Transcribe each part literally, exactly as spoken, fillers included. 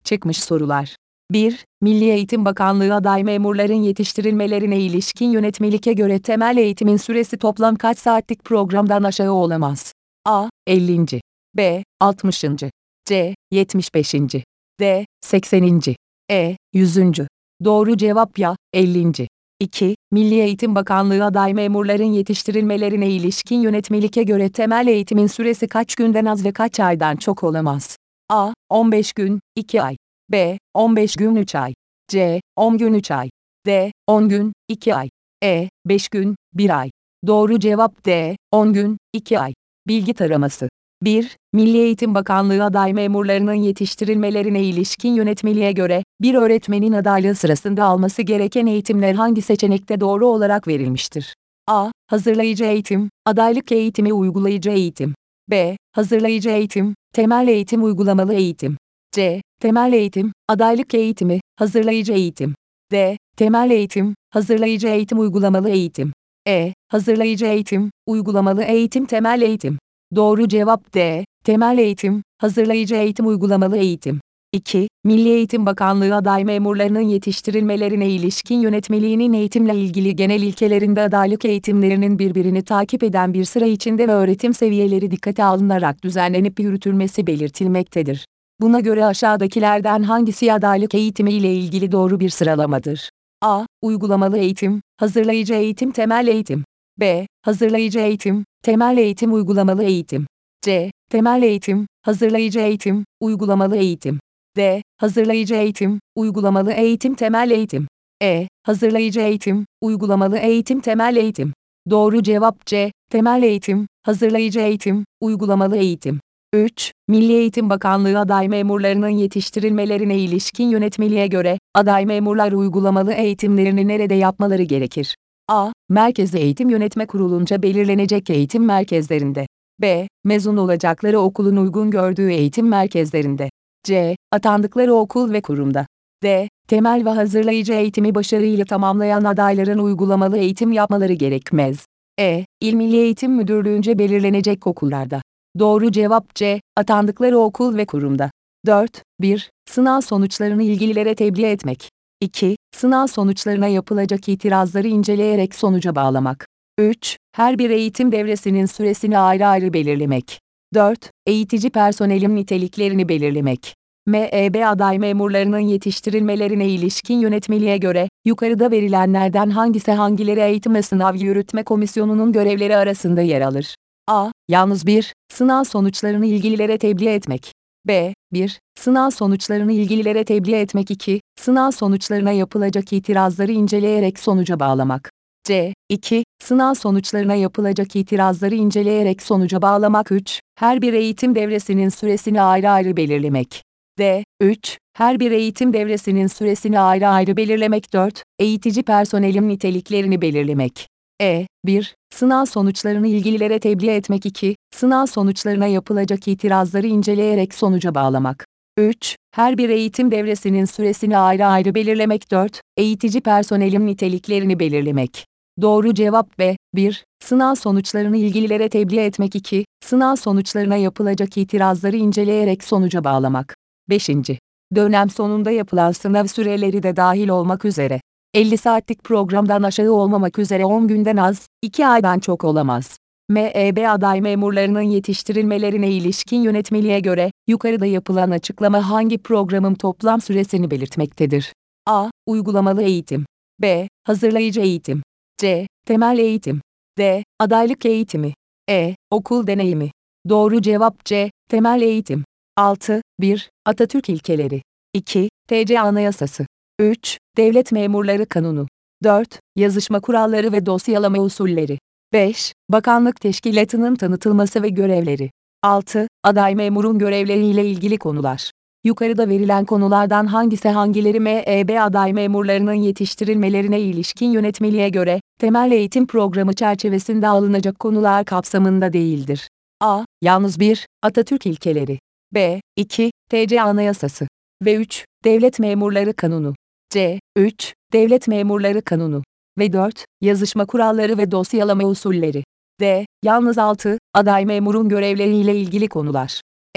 Çıkmış sorular. bir. Milli Eğitim Bakanlığı aday memurların yetiştirilmelerine ilişkin yönetmeliğe göre temel eğitimin süresi toplam kaç saatlik programdan aşağı olamaz? A. ellinci. B. altmışıncı. C. yetmiş beşinci. D. sekseninci. E. yüzüncü. Doğru cevap ya, ellinci. iki. Milli Eğitim Bakanlığı aday memurların yetiştirilmelerine ilişkin yönetmeliğe göre temel eğitimin süresi kaç günden az ve kaç aydan çok olamaz? A. on beş gün, iki ay. B. on beş gün üç ay. C. on gün üç ay. D. on gün, iki ay. E. beş gün, bir ay. Doğru cevap D. on gün, iki ay. Bilgi taraması. bir. Milli Eğitim Bakanlığı aday memurlarının yetiştirilmelerine ilişkin yönetmeliğe göre, bir öğretmenin adaylığı sırasında alması gereken eğitimler hangi seçenekte doğru olarak verilmiştir? A. Hazırlayıcı eğitim, adaylık eğitimi uygulayıcı eğitim. B. Hazırlayıcı eğitim, temel eğitim uygulamalı eğitim. C. Temel eğitim, adaylık eğitimi, hazırlayıcı eğitim. D. Temel eğitim, hazırlayıcı eğitim uygulamalı eğitim. E. Hazırlayıcı eğitim, uygulamalı eğitim temel eğitim. Doğru cevap D. Temel eğitim, hazırlayıcı eğitim uygulamalı eğitim. iki. Milli Eğitim Bakanlığı aday memurlarının yetiştirilmelerine ilişkin yönetmeliğinin eğitimle ilgili genel ilkelerinde adaylık eğitimlerinin birbirini takip eden bir sıra içinde ve öğretim seviyeleri dikkate alınarak düzenlenip yürütülmesi belirtilmektedir. Buna göre aşağıdakilerden hangisi adaylık eğitimi ile ilgili doğru bir sıralamadır? A. Uygulamalı eğitim, hazırlayıcı eğitim temel eğitim. B. Hazırlayıcı eğitim, temel eğitim uygulamalı eğitim. C. Temel eğitim, hazırlayıcı eğitim, uygulamalı eğitim. D. Hazırlayıcı eğitim, uygulamalı eğitim temel eğitim. E. Hazırlayıcı eğitim, uygulamalı eğitim temel eğitim. Doğru cevap C. Temel eğitim, hazırlayıcı eğitim, uygulamalı eğitim. üç. Milli Eğitim Bakanlığı aday memurlarının yetiştirilmelerine ilişkin yönetmeliğe göre, aday memurlar uygulamalı eğitimlerini nerede yapmaları gerekir? A. Merkezi Eğitim Yönetme Kurulu'nca belirlenecek eğitim merkezlerinde. B. Mezun olacakları okulun uygun gördüğü eğitim merkezlerinde. C. Atandıkları okul ve kurumda. D. Temel ve hazırlayıcı eğitimi başarıyla tamamlayan adayların uygulamalı eğitim yapmaları gerekmez. E. İl Milli Eğitim Müdürlüğü'nce belirlenecek okullarda. Doğru cevap C. Atandıkları okul ve kurumda. dört. bir. Sınav sonuçlarını ilgililere tebliğ etmek. iki. Sınav sonuçlarına yapılacak itirazları inceleyerek sonuca bağlamak. üç. Her bir eğitim devresinin süresini ayrı ayrı belirlemek. dört. Eğitici personelin niteliklerini belirlemek. M E B aday memurlarının yetiştirilmelerine ilişkin yönetmeliğe göre, yukarıda verilenlerden hangisi hangileri eğitim ve sınav yürütme komisyonunun görevleri arasında yer alır? A. Yalnız bir. Sınav sonuçlarını ilgililere tebliğ etmek. B. bir. Sınav sonuçlarını ilgililere tebliğ etmek. iki. Sınav sonuçlarına yapılacak itirazları inceleyerek sonuca bağlamak. C. iki. Sınav sonuçlarına yapılacak itirazları inceleyerek sonuca bağlamak. üç. Her bir eğitim devresinin süresini ayrı ayrı belirlemek. D. üç. Her bir eğitim devresinin süresini ayrı ayrı belirlemek. dört. Eğitici personelin niteliklerini belirlemek. E. bir. Sınav sonuçlarını ilgililere tebliğ etmek. iki. Sınav sonuçlarına yapılacak itirazları inceleyerek sonuca bağlamak. üç. Her bir eğitim devresinin süresini ayrı ayrı belirlemek. dört. Eğitici personelin niteliklerini belirlemek. Doğru cevap B. bir. Sınav sonuçlarını ilgililere tebliğ etmek. iki. Sınav sonuçlarına yapılacak itirazları inceleyerek sonuca bağlamak. beşinci. Dönem sonunda yapılan sınav süreleri de dahil olmak üzere, elli saatlik programdan aşağı olmamak üzere on günden az, iki aydan çok olamaz. M E B aday memurlarının yetiştirilmelerine ilişkin yönetmeliğe göre, yukarıda yapılan açıklama hangi programın toplam süresini belirtmektedir? A. Uygulamalı eğitim. B. Hazırlayıcı eğitim. C. Temel eğitim. D. Adaylık eğitimi. E. Okul deneyimi. Doğru cevap C. Temel eğitim. altı. bir. Atatürk ilkeleri. iki. T C Anayasası. üç. Devlet Memurları Kanunu. dört. Yazışma kuralları ve dosyalama usulleri. beş. Bakanlık teşkilatının tanıtılması ve görevleri. altı. Aday memurun görevleriyle ilgili konular. Yukarıda verilen konulardan hangisi hangileri M E B aday memurlarının yetiştirilmelerine ilişkin yönetmeliğe göre, temel eğitim programı çerçevesinde alınacak konular kapsamında değildir? A. Yalnız bir. Atatürk ilkeleri. B. iki. T C Anayasası. Ve üç. Devlet Memurları Kanunu. C. üç. Devlet Memurları Kanunu. Ve dört. Yazışma kuralları ve dosyalama usulleri. D. Yalnız altı. Aday memurun görevleriyle ilgili konular.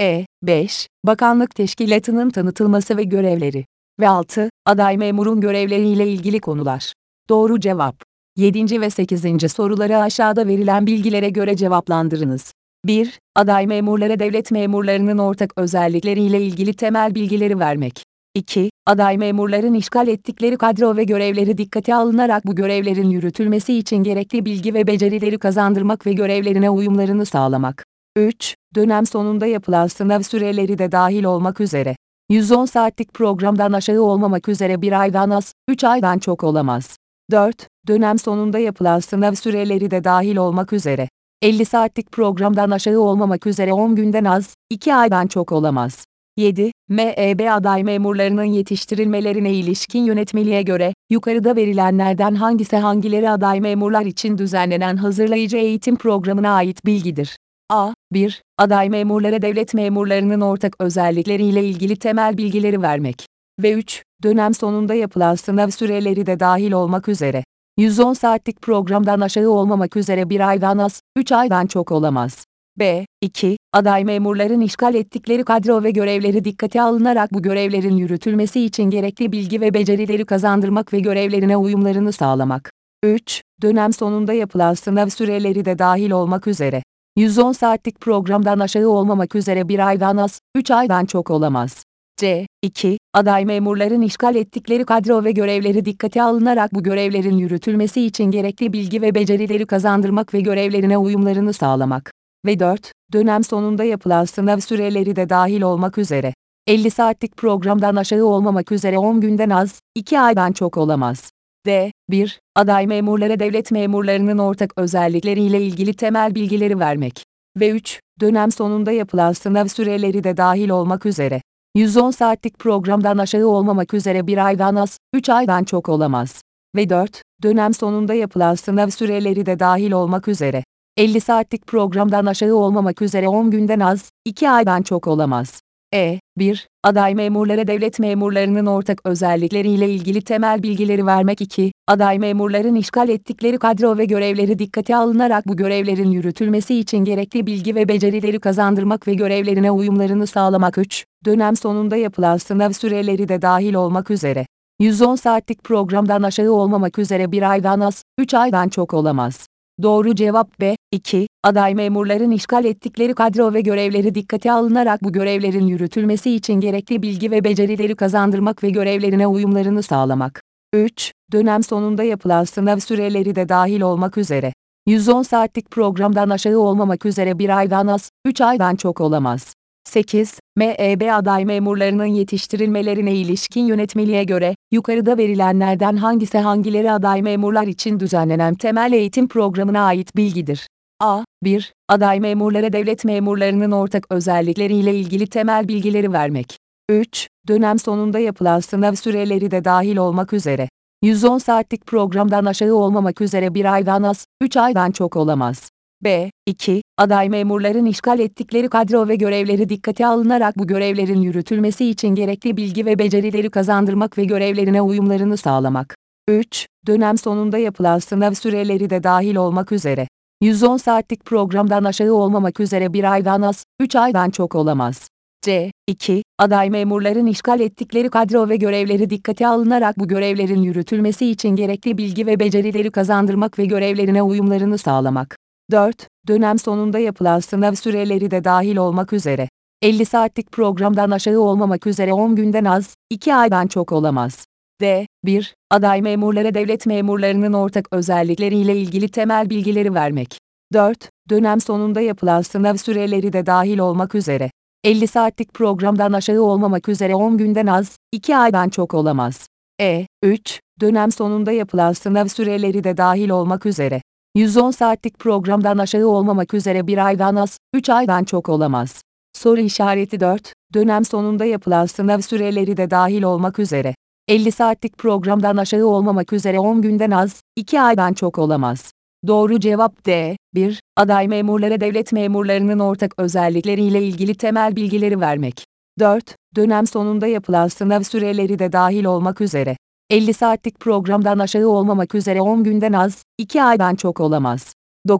E. beş. Bakanlık teşkilatının tanıtılması ve görevleri. Ve altı. Aday memurun görevleriyle ilgili konular. Doğru cevap. yedinci ve sekizinci soruları aşağıda verilen bilgilere göre cevaplandırınız. bir. Aday memurlara devlet memurlarının ortak özellikleriyle ilgili temel bilgileri vermek. iki. Aday memurların işgal ettikleri kadro ve görevleri dikkate alınarak bu görevlerin yürütülmesi için gerekli bilgi ve becerileri kazandırmak ve görevlerine uyumlarını sağlamak. üç. Dönem sonunda yapılan sınav süreleri de dahil olmak üzere. yüz on saatlik programdan aşağı olmamak üzere bir aydan az, üç aydan çok olamaz. dört. Dönem sonunda yapılan sınav süreleri de dahil olmak üzere. elli saatlik programdan aşağı olmamak üzere on günden az, iki aydan çok olamaz. yedi. M E B aday memurlarının yetiştirilmelerine ilişkin yönetmeliğe göre, yukarıda verilenlerden hangisi hangileri aday memurlar için düzenlenen hazırlayıcı eğitim programına ait bilgidir? A. bir. Aday memurlara devlet memurlarının ortak özellikleriyle ilgili temel bilgileri vermek. Ve üç. Dönem sonunda yapılan sınav süreleri de dahil olmak üzere. yüz on saatlik programdan aşağı olmamak üzere bir aydan az, üç aydan çok olamaz. B. iki. Aday memurların işgal ettikleri kadro ve görevleri dikkate alınarak bu görevlerin yürütülmesi için gerekli bilgi ve becerileri kazandırmak ve görevlerine uyumlarını sağlamak. üç. Dönem sonunda yapılan sınav süreleri de dahil olmak üzere. yüz on saatlik programdan aşağı olmamak üzere bir aydan az, üç aydan çok olamaz. C. iki. Aday memurların işgal ettikleri kadro ve görevleri dikkate alınarak bu görevlerin yürütülmesi için gerekli bilgi ve becerileri kazandırmak ve görevlerine uyumlarını sağlamak. Ve dört. Dönem sonunda yapılan sınav süreleri de dahil olmak üzere. elli saatlik programdan aşağı olmamak üzere on günden az, iki aydan çok olamaz. D. bir. Aday memurlara devlet memurlarının ortak özellikleriyle ilgili temel bilgileri vermek. Ve üç. Dönem sonunda yapılan sınav süreleri de dahil olmak üzere. yüz on saatlik programdan aşağı olmamak üzere bir aydan az, üç aydan çok olamaz. Ve dört. Dönem sonunda yapılan sınav süreleri de dahil olmak üzere. elli saatlik programdan aşağı olmamak üzere on günden az, iki aydan çok olamaz. E. bir. Aday memurlara devlet memurlarının ortak özellikleriyle ilgili temel bilgileri vermek. iki. Aday memurların işgal ettikleri kadro ve görevleri dikkate alınarak bu görevlerin yürütülmesi için gerekli bilgi ve becerileri kazandırmak ve görevlerine uyumlarını sağlamak. üç. Dönem sonunda yapılan sınav süreleri de dahil olmak üzere. yüz on saatlik programdan aşağı olmamak üzere bir aydan az, üç aydan çok olamaz. Doğru cevap B. iki. Aday memurların işgal ettikleri kadro ve görevleri dikkate alınarak bu görevlerin yürütülmesi için gerekli bilgi ve becerileri kazandırmak ve görevlerine uyumlarını sağlamak. üç. Dönem sonunda yapılan sınav süreleri de dahil olmak üzere. yüz on saatlik programdan aşağı olmamak üzere bir aydan az, üç aydan çok olamaz. sekiz. M E B aday memurlarının yetiştirilmelerine ilişkin yönetmeliğe göre, yukarıda verilenlerden hangisi hangileri aday memurlar için düzenlenen temel eğitim programına ait bilgidir? A. bir. Aday memurlara devlet memurlarının ortak özellikleriyle ilgili temel bilgileri vermek. üç. Dönem sonunda yapılan sınav süreleri de dahil olmak üzere. yüz on saatlik programdan aşağı olmamak üzere bir aydan az, üç aydan çok olamaz. B. iki. Aday memurların işgal ettikleri kadro ve görevleri dikkate alınarak bu görevlerin yürütülmesi için gerekli bilgi ve becerileri kazandırmak ve görevlerine uyumlarını sağlamak. üç. Dönem sonunda yapılan sınav süreleri de dahil olmak üzere. yüz on saatlik programdan aşağı olmamak üzere bir aydan az, üç aydan çok olamaz. C. iki. Aday memurların işgal ettikleri kadro ve görevleri dikkate alınarak bu görevlerin yürütülmesi için gerekli bilgi ve becerileri kazandırmak ve görevlerine uyumlarını sağlamak. dört. Dönem sonunda yapılan sınav süreleri de dahil olmak üzere. elli saatlik programdan aşağı olmamak üzere on günden az, iki aydan çok olamaz. D. bir. Aday memurlara devlet memurlarının ortak özellikleriyle ilgili temel bilgileri vermek. dört. Dönem sonunda yapılan sınav süreleri de dahil olmak üzere. elli saatlik programdan aşağı olmamak üzere on günden az, iki aydan çok olamaz. E. üç. Dönem sonunda yapılan sınav süreleri de dahil olmak üzere. yüz on saatlik programdan aşağı olmamak üzere bir aydan az, üç aydan çok olamaz. Soru işareti dört. Dönem sonunda yapılan sınav süreleri de dahil olmak üzere. elli saatlik programdan aşağı olmamak üzere on günden az, iki aydan çok olamaz. Doğru cevap D. bir. Aday memurlara devlet memurlarının ortak özellikleriyle ilgili temel bilgileri vermek. dört. Dönem sonunda yapılan sınav süreleri de dahil olmak üzere. elli saatlik programdan aşağı olmamak üzere on günden az, iki aydan çok olamaz. dokuz.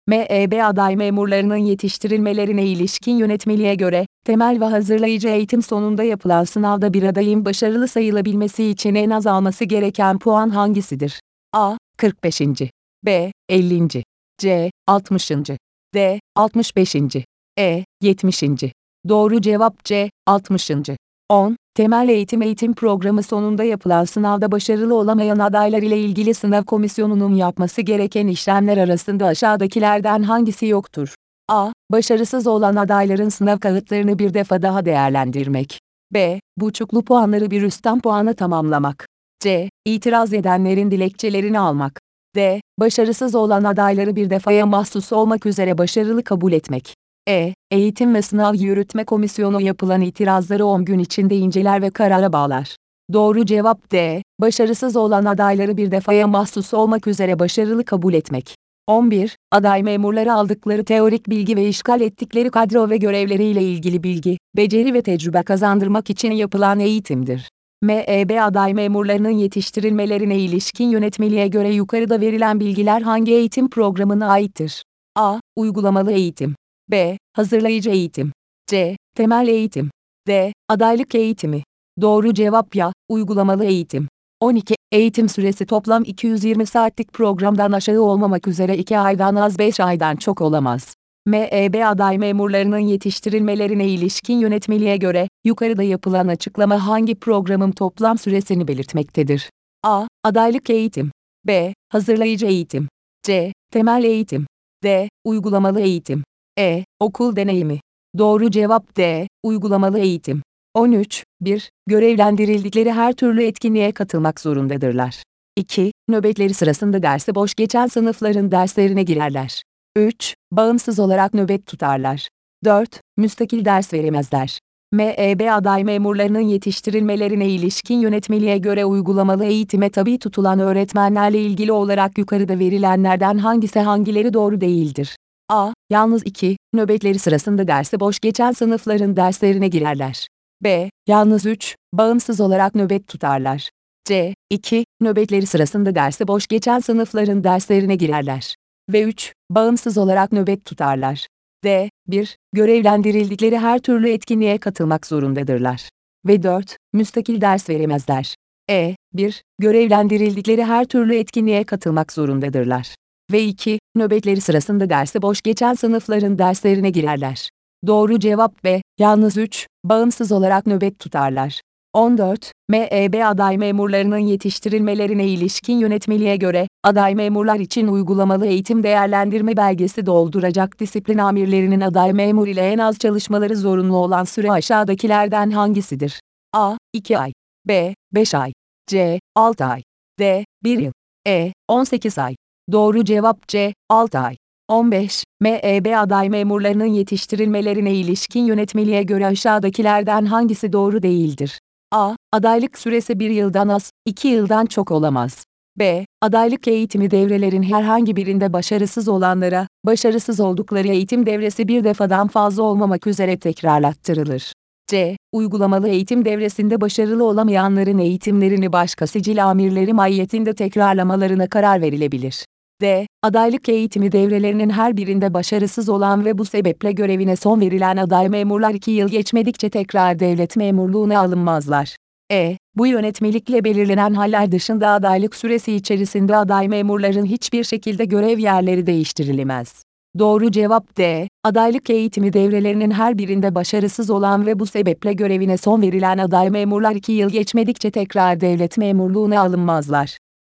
M E B aday memurlarının yetiştirilmelerine ilişkin yönetmeliğe göre, temel ve hazırlayıcı eğitim sonunda yapılan sınavda bir adayın başarılı sayılabilmesi için en az alması gereken puan hangisidir? A. kırk beşinci. B. ellinci. C. altmışıncı. D. altmış beşinci. E. yetmişinci. Doğru cevap C. altmışıncı. on. Temel eğitim eğitim programı sonunda yapılan sınavda başarılı olamayan adaylar ile ilgili sınav komisyonunun yapması gereken işlemler arasında aşağıdakilerden hangisi yoktur? A. Başarısız olan adayların sınav kağıtlarını bir defa daha değerlendirmek. B. Buçuklu puanları bir üstten puana tamamlamak. C. İtiraz edenlerin dilekçelerini almak. D. Başarısız olan adayları bir defaya mahsus olmak üzere başarılı kabul etmek. E. Eğitim ve Sınav Yürütme Komisyonu yapılan itirazları on gün içinde inceler ve karara bağlar. Doğru cevap D. Başarısız olan adayları bir defaya mahsus olmak üzere başarılı kabul etmek. on bir. Aday memurları aldıkları teorik bilgi ve işgal ettikleri kadro ve görevleriyle ilgili bilgi, beceri ve tecrübe kazandırmak için yapılan eğitimdir. M E B aday memurlarının yetiştirilmelerine ilişkin yönetmeliğe göre yukarıda verilen bilgiler hangi eğitim programına aittir? A. Uygulamalı eğitim. B. Hazırlayıcı eğitim. C. Temel eğitim. D. Adaylık eğitimi. Doğru cevap ya, uygulamalı eğitim. on iki. Eğitim süresi toplam iki yüz yirmi saatlik programdan aşağı olmamak üzere iki aydan az beş aydan çok olamaz. M E B aday memurlarının yetiştirilmelerine ilişkin yönetmeliğe göre, yukarıda yapılan açıklama hangi programın toplam süresini belirtmektedir? A. Adaylık eğitim. B. Hazırlayıcı eğitim. C. Temel eğitim. D. Uygulamalı eğitim. E. Okul deneyimi. Doğru cevap D. Uygulamalı eğitim. on üç. bir. Görevlendirildikleri her türlü etkinliğe katılmak zorundadırlar. iki. Nöbetleri sırasında dersi boş geçen sınıfların derslerine girerler. üç. Bağımsız olarak nöbet tutarlar. dört. Müstakil ders veremezler. M E B aday memurlarının yetiştirilmelerine ilişkin yönetmeliğe göre uygulamalı eğitime tabi tutulan öğretmenlerle ilgili olarak yukarıda verilenlerden hangisi hangileri doğru değildir? A. Yalnız iki. Nöbetleri sırasında dersi boş geçen sınıfların derslerine girerler. B. Yalnız üç. Bağımsız olarak nöbet tutarlar. C. iki. Nöbetleri sırasında dersi boş geçen sınıfların derslerine girerler. Ve üç. Bağımsız olarak nöbet tutarlar. D. bir. Görevlendirildikleri her türlü etkinliğe katılmak zorundadırlar. Ve dört. Müstakil ders veremezler. E. bir. Görevlendirildikleri her türlü etkinliğe katılmak zorundadırlar. Ve iki. Nöbetleri sırasında dersi boş geçen sınıfların derslerine girerler. Doğru cevap B. Yalnız üç. Bağımsız olarak nöbet tutarlar. on dört. M E B aday memurlarının yetiştirilmelerine ilişkin yönetmeliğe göre, aday memurlar için uygulamalı eğitim değerlendirme belgesi dolduracak disiplin amirlerinin aday memur ile en az çalışmaları zorunlu olan süre aşağıdakilerden hangisidir? A. iki ay. B. beş ay. C. altı ay. D. bir yıl. E. on sekiz ay. Doğru cevap C. altı ay. on beş. M E B aday memurlarının yetiştirilmelerine ilişkin yönetmeliğe göre aşağıdakilerden hangisi doğru değildir? A. Adaylık süresi bir yıldan az, iki yıldan çok olamaz. B. Adaylık eğitimi devrelerin herhangi birinde başarısız olanlara, başarısız oldukları eğitim devresi bir defadan fazla olmamak üzere tekrarlattırılır. C. Uygulamalı eğitim devresinde başarılı olamayanların eğitimlerini başka sicil amirleri mahiyetinde tekrarlamalarına karar verilebilir. D. Adaylık eğitimi devrelerinin her birinde başarısız olan ve bu sebeple görevine son verilen aday memurlar iki yıl geçmedikçe tekrar devlet memurluğuna alınmazlar. E. Bu yönetmelikle belirlenen haller dışında adaylık süresi içerisinde aday memurların hiçbir şekilde görev yerleri değiştirilemez. Doğru cevap D. Adaylık eğitimi devrelerinin her birinde başarısız olan ve bu sebeple görevine son verilen aday memurlar iki yıl geçmedikçe tekrar devlet memurluğuna alınmazlar.